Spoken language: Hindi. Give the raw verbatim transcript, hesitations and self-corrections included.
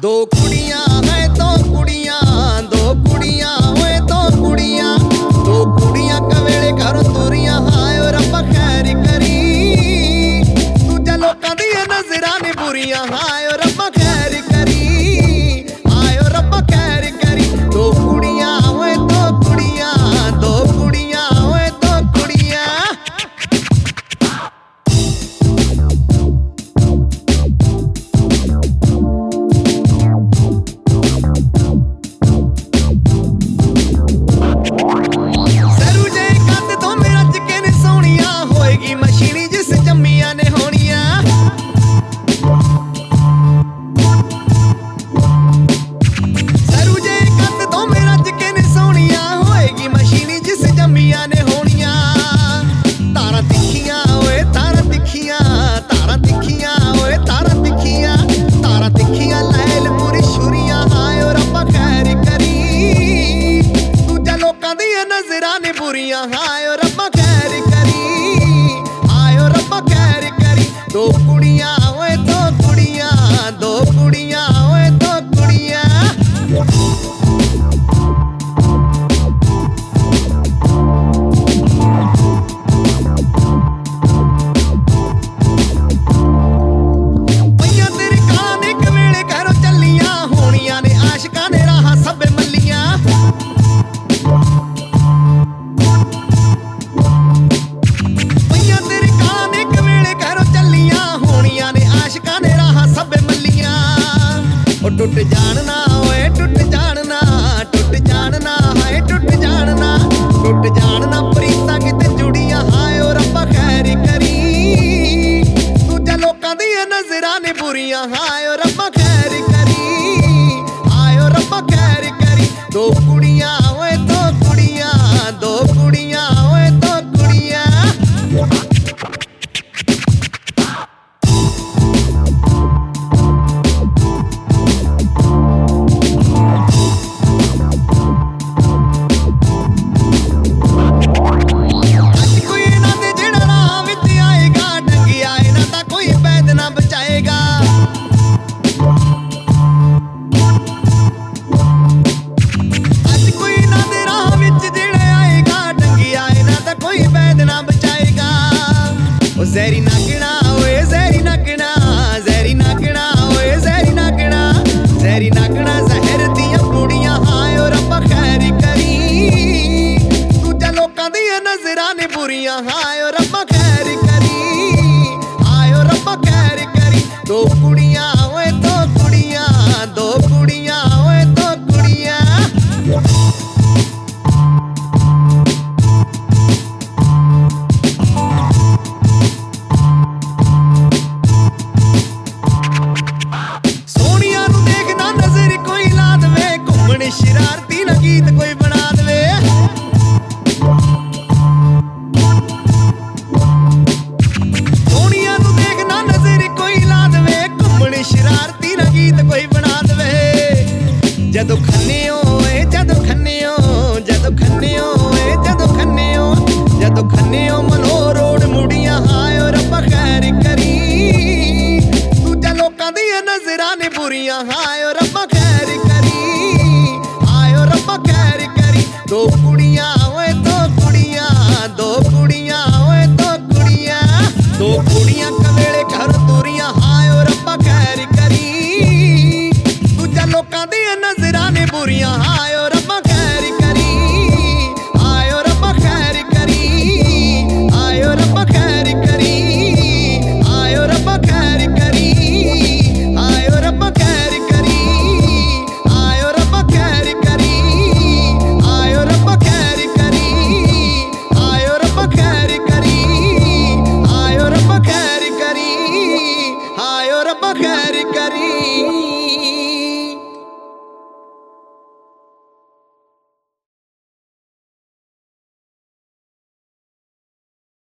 दो कुड़ियां है दो कुड़ियां दो कुड़ियां होए दो कुड़ियां दो कुड़ियां कवेले घरों तुरियां हाय और रब्बा खैर करी दूजा लोकां दी नजरां ने बुरियां हाय और रब्बा खैर करी हाय और रब्बा खैर करी दो कुड़ियां होए दो कुड़ियां दो कुड़ियां होए दो कुड़ियां मशीनी जिस जम्मिया ने होनिया सरू जे कद तो मेरा जके ने सोनिया होएगी मशीनी जिस जम्मिया ने होनिया तारा दिखियां ओए तारा दिखियां तारा दिखियां ओए तारा दिखियां तारा दिखियां लैल पूरी छुरियां हाय और रब्बा खैर करी दूजा लोकां दी नजरां ने बुरियां हाय और रब्बा खैर करी रब्बा खैर करी दो कुड़ियां ओए दो कुड़ियां दो कुड़ियां ओए दो कुड़ियां पईयां तेरे कान इक वेले घरों चलियां होनियां ने आशिकां ने राहां सबे मल्लियां टुट जानना ओए टुट जानना टुट जानना हाय टुट जानना टुट जानना प्रीतां किते जुड़ियां हाय और रब्बा खैर करी दूजा लोकां दी नजरां ने बुरियां हाय और रब्बा खैर करी हाय और रब्बा खैर करी दो कुड़ियां ओए दो कुड़ियां दो कुड़ियां ओए दो कुड़ियां ज़हरी नागना ओए ज़हरी नागना ज़हरी नागना ओए ज़हरी नागना ज़हरी नागना ज़हर दियां कुड़ियां हाय और रब्बा खैर करी दूजा लोकां दी नजरां ने बुरियां हाय और रब्बा खैर करी हाय और रब्बा खैर करी दो कुड़ियां ओए दो कुड़ियां दो कुड़ियां ओए दो कुड़ियां शरारती ना गीत कोई बना दे सोनिया नू देखना नजर कोई ला दे घूमने शरारती ना गीत कोई बना दे जदों खन्ने ओए जदों खन्ने जदों खन्ने ओए जदों खन्ने जदों खन्ने मनो रोड मुड़ियां हाय और रब्बा खैर करी दूजा लोकां दी नजरां ने बुरियां हाय और रब्बा खैर करी रब्बा खैर करी दो कुड़ियां ओए दो कुड़ियां दो कुड़ियां ओए दो कुड़ियां दो कुड़ियां कवेले घर तुरियां हाय और रब्बा खैर करी दूजा लोकां दी नजरां ने बुरियां